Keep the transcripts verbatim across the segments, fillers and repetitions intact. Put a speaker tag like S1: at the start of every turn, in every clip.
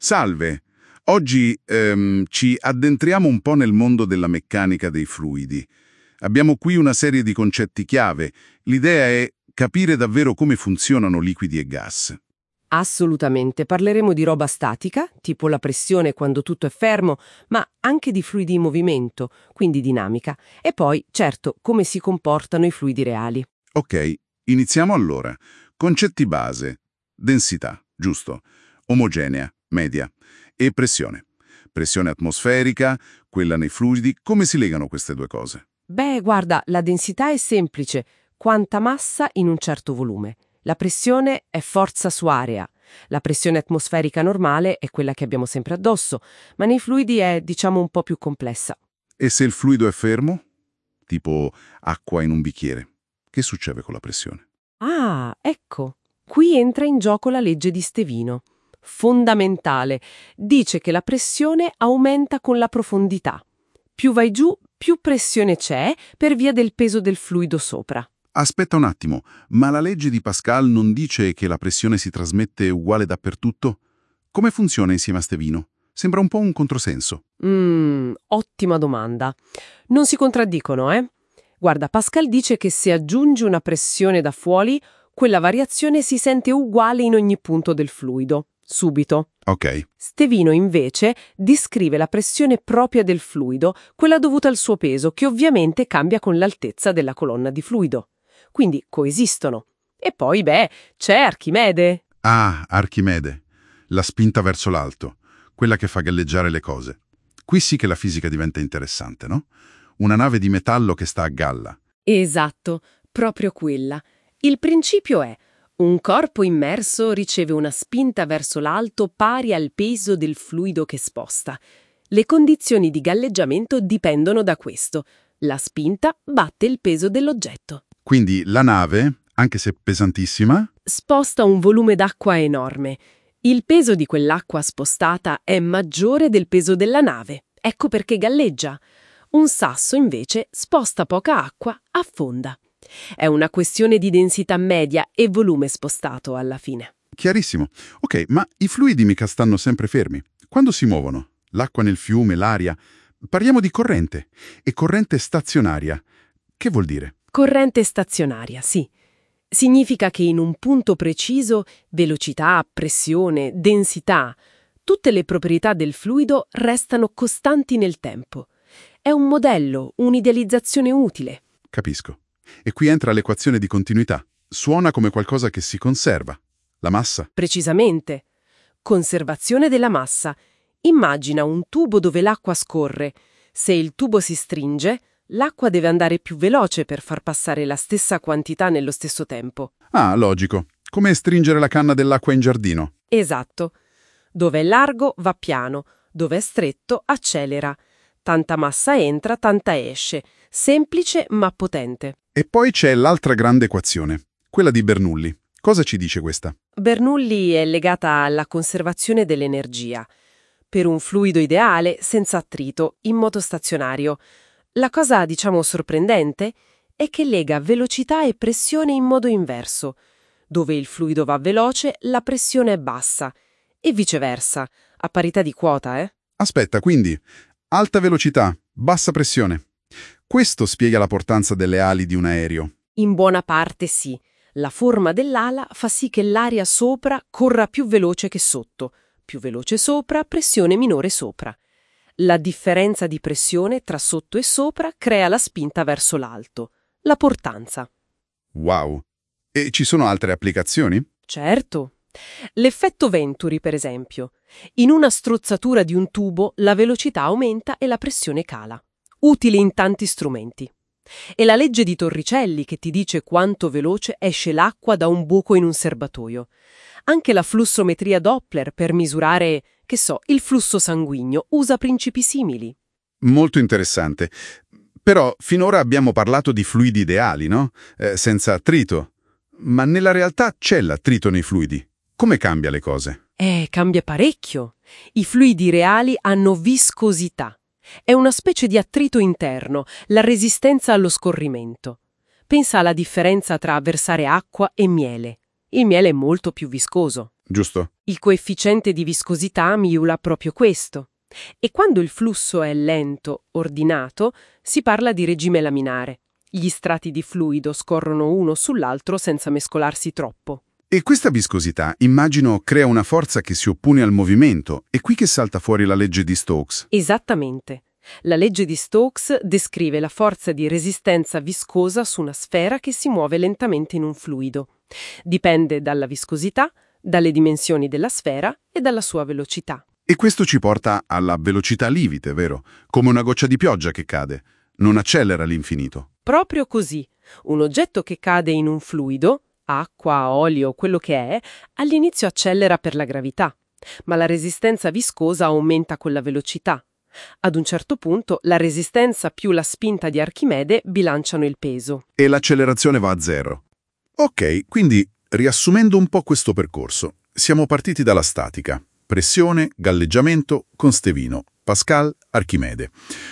S1: Salve! Oggi ehm, ci addentriamo un po' nel mondo della meccanica dei fluidi. Abbiamo qui una serie di concetti chiave. L'idea è capire davvero come funzionano liquidi e gas.
S2: Assolutamente, parleremo di roba statica, tipo la pressione quando tutto è fermo, ma anche di fluidi in movimento, quindi dinamica, e poi, certo, come si comportano i fluidi reali.
S1: Ok, iniziamo allora. Concetti base. Densità, giusto. Omogenea, media. E pressione. Pressione atmosferica, quella nei fluidi. Come si legano queste due cose?
S2: Beh, guarda, la densità è semplice, quanta massa in un certo volume. La pressione è forza su area. La pressione atmosferica normale è quella che abbiamo sempre addosso, ma nei fluidi è, diciamo, un po' più complessa.
S1: E se il fluido è fermo? Tipo acqua in un bicchiere. Che succede con la pressione?
S2: Ah, ecco, qui entra in gioco la legge di Stevino. Fondamentale. Dice che la pressione aumenta con la profondità. Più vai giù, più pressione c'è per via del peso del fluido sopra.
S1: Aspetta un attimo, ma la legge di Pascal non dice che la pressione si trasmette uguale dappertutto? Come funziona insieme a Stevino? Sembra un po' un controsenso.
S2: Mmm, ottima domanda. Non si contraddicono, eh? Guarda, Pascal dice che se aggiungi una pressione da fuori, quella variazione si sente uguale in ogni punto del fluido, subito.
S1: Ok.
S2: Stevino, invece, descrive la pressione propria del fluido, quella dovuta al suo peso, che ovviamente cambia con l'altezza della colonna di fluido. Quindi coesistono. E poi, beh, c'è Archimede.
S1: Ah, Archimede. La spinta verso l'alto. Quella che fa galleggiare le cose. Qui sì che la fisica diventa interessante, no? Una nave di metallo che sta a galla.
S2: Esatto, proprio quella. Il principio è: un corpo immerso riceve una spinta verso l'alto pari al peso del fluido che sposta. Le condizioni di galleggiamento dipendono da questo. La spinta batte il peso dell'oggetto.
S1: Quindi la nave, anche se pesantissima,
S2: Sposta un volume d'acqua enorme. Il peso di quell'acqua spostata è maggiore del peso della nave. Ecco perché galleggia. Un sasso, invece, sposta poca acqua, affonda. È una questione di densità media e volume spostato alla fine.
S1: chiarissimo. Ok, ma i fluidi mica stanno sempre fermi. Quando si muovono? L'acqua nel fiume, l'aria. Parliamo di corrente. E corrente stazionaria. Che vuol dire?
S2: Corrente stazionaria, sì. Significa che in un punto preciso velocità, pressione, densità, tutte le proprietà del fluido restano costanti nel tempo. È un modello, un'idealizzazione utile.
S1: Capisco. E qui entra l'equazione di continuità. Suona come qualcosa che si conserva. La massa.
S2: Precisamente. Conservazione della massa. Immagina un tubo dove l'acqua scorre. Se il tubo si stringe, l'acqua deve andare più veloce per far passare la stessa quantità nello stesso tempo.
S1: Ah, logico. Come stringere la canna dell'acqua in giardino.
S2: Esatto. Dove è largo va piano, dove è stretto accelera. Tanta massa entra, tanta esce. Semplice ma potente.
S1: E poi c'è l'altra grande equazione, quella di Bernoulli. Cosa ci dice questa?
S2: Bernoulli è legata alla conservazione dell'energia. Per un fluido ideale, senza attrito, in moto stazionario. La cosa, diciamo, sorprendente è che lega velocità e pressione in modo inverso. Dove il fluido va veloce, la pressione è bassa. E viceversa, a parità di quota, eh?
S1: Aspetta, quindi, alta velocità, bassa pressione. Questo spiega la portanza delle ali di un aereo.
S2: In buona parte sì. La forma dell'ala fa sì che l'aria sopra corra più veloce che sotto. Più veloce sopra, pressione minore sopra. La differenza di pressione tra sotto e sopra crea la spinta verso l'alto. La portanza.
S1: Wow! E ci sono altre applicazioni?
S2: Certo. L'effetto Venturi, per esempio. In una strozzatura di un tubo la velocità aumenta e la pressione cala. Utile in tanti strumenti. E la legge di Torricelli che ti dice quanto veloce esce l'acqua da un buco in un serbatoio. Anche la flussometria Doppler per misurare, che so, il flusso sanguigno usa principi simili.
S1: Molto interessante. Però finora abbiamo parlato di fluidi ideali, no? Eh, senza attrito. Ma nella realtà c'è l'attrito nei fluidi. Come cambia le cose?
S2: Eh, cambia parecchio. I fluidi reali hanno viscosità. È una specie di attrito interno, la resistenza allo scorrimento. Pensa alla differenza tra versare acqua e miele. Il miele è molto più viscoso.
S1: Giusto?
S2: Il coefficiente di viscosità miura proprio questo. E quando il flusso è lento, ordinato, si parla di regime laminare. Gli strati di fluido scorrono uno sull'altro senza mescolarsi troppo.
S1: E questa viscosità, immagino, crea una forza che si oppone al movimento. È qui che salta fuori la legge di Stokes.
S2: Esattamente. La legge di Stokes descrive la forza di resistenza viscosa su una sfera che si muove lentamente in un fluido. Dipende dalla viscosità, dalle dimensioni della sfera e dalla sua velocità.
S1: E questo ci porta alla velocità limite, vero? Come una goccia di pioggia che cade. Non accelera all'infinito.
S2: Proprio così. Un oggetto che cade in un fluido, acqua, olio, quello che è, all'inizio accelera per la gravità, ma la resistenza viscosa aumenta con la velocità. Ad un certo punto la resistenza più la spinta di Archimede bilanciano il peso.
S1: E l'accelerazione va a zero. Ok, quindi riassumendo un po' questo percorso, siamo partiti dalla statica. Pressione, galleggiamento, Constevino, Pascal, Archimede.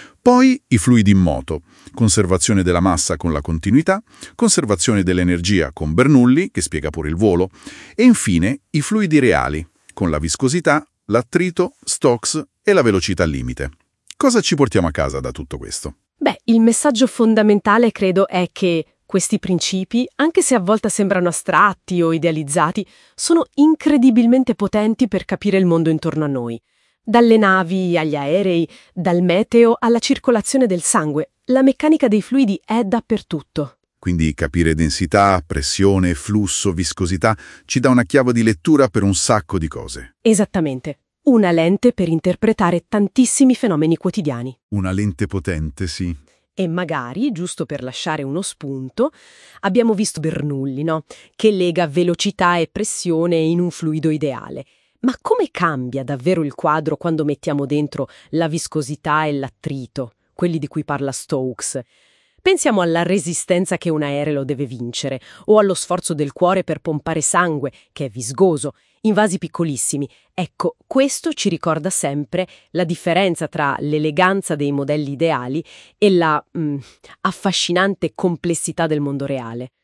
S1: Poi i fluidi in moto, conservazione della massa con la continuità, conservazione dell'energia con Bernoulli, che spiega pure il volo, e infine i fluidi reali, con la viscosità, l'attrito, Stokes e la velocità limite. Cosa ci portiamo a casa da tutto questo?
S2: Beh, il messaggio fondamentale credo è che questi principi, anche se a volte sembrano astratti o idealizzati, sono incredibilmente potenti per capire il mondo intorno a noi. Dalle navi agli aerei, dal meteo alla circolazione del sangue, la meccanica dei fluidi è dappertutto.
S1: Quindi capire densità, pressione, flusso, viscosità ci dà una chiave di lettura per un sacco di cose.
S2: Esattamente. Una lente per interpretare tantissimi fenomeni quotidiani.
S1: Una lente potente, sì.
S2: E magari, giusto per lasciare uno spunto, abbiamo visto Bernoulli, no? Che lega velocità e pressione in un fluido ideale. Ma come cambia davvero il quadro quando mettiamo dentro la viscosità e l'attrito, quelli di cui parla Stokes? Pensiamo alla resistenza che un aereo deve vincere, o allo sforzo del cuore per pompare sangue, che è viscoso, in vasi piccolissimi. Ecco, questo ci ricorda sempre la differenza tra l'eleganza dei modelli ideali e la mh, affascinante complessità del mondo reale.